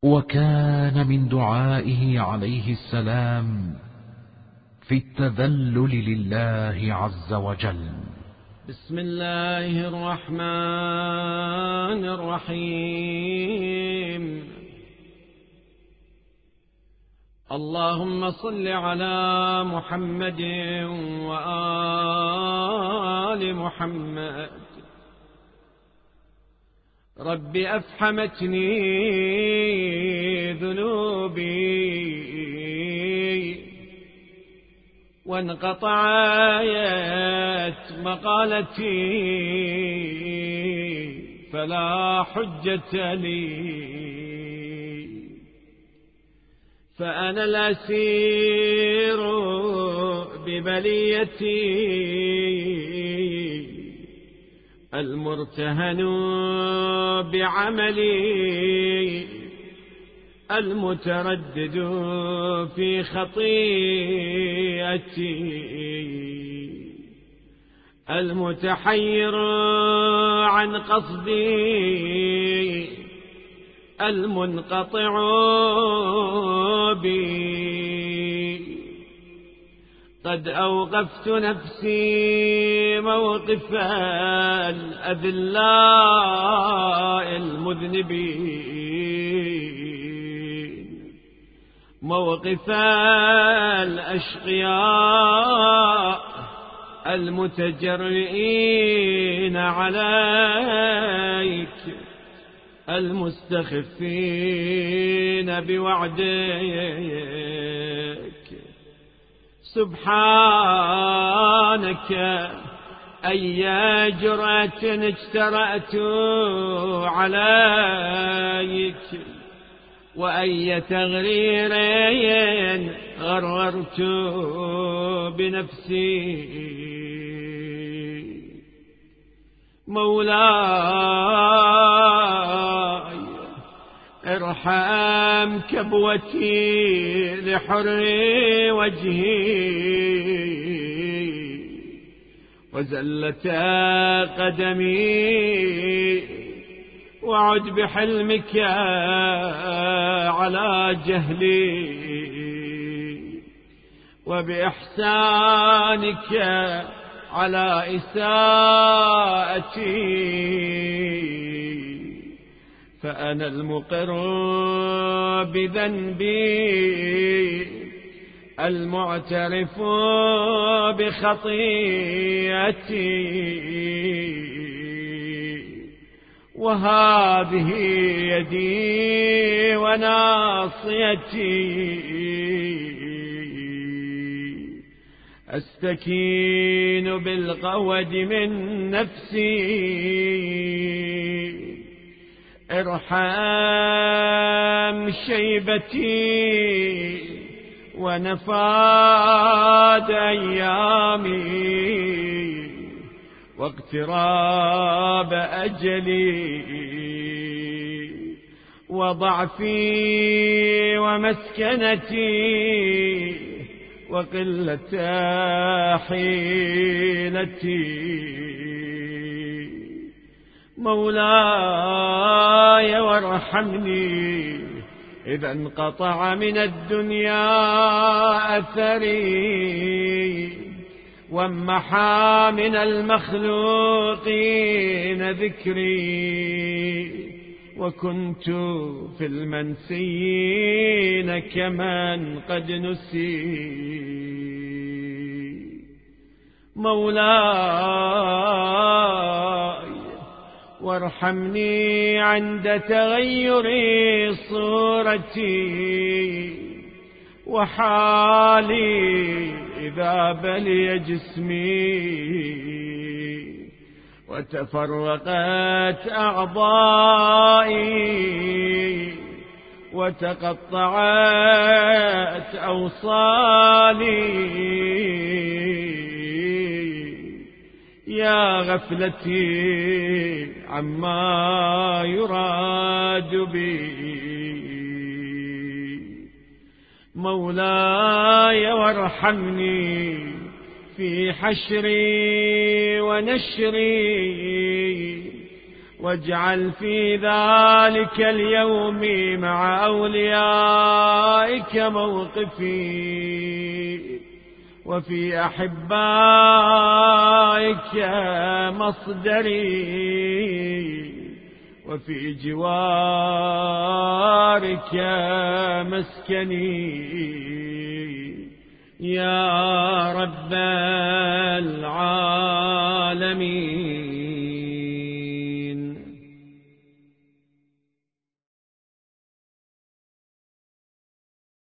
وكان من دعائه عليه السلام في التذلل لله عز وجل: بسم الله الرحمن الرحيم. اللهم صل على محمد وآل محمد. رب أفحمتني ذنوبي وانقطعت مقالتي فلا حجة لي، فأنا الأسير ببليتي المرتهن بعملي المتردد في خطيئتي المتحير عن قصدي المنقطع بي. قد أوقفت نفسي موقف الأذلاء المذنبين، موقف الأشقياء المتجرئين عليك المستخفين بوعدك. سبحانك، أي جرأة اجترأت عليك، وأي تغرير غررت بنفسي. مولاي ارحم كبوتي لحر وجهي وزلت قدمي، وعد بحلمك على جهلي وبإحسانك على إساءتي. فأنا المقر بذنبي المعترف بخطيئتي، وهذه يدي وناصيتي أستكين بالقود من نفسي. ارحم شيبتي ونفاد أيامي واقتراب أجلي وضعفي ومسكنتي وقلة حيلتي. مولاي وارحمني إذا انقطع من الدنيا أثري وامحى من المخلوقين ذكري، وكنت في المنسيين كمن قد نسي. مولاي وارحمني عند تغير صورتي وحالي إذا بلي جسمي وتفرقت أعضائي وتقطعت أوصالي. يا غفلتي عما يراد بي. مولاي وارحمني في حشري ونشري واجعل في ذلك اليوم مع أوليائك موقفي، وفي أحبائك مصدري، وفي جوارك مسكني، يا رب العالمين.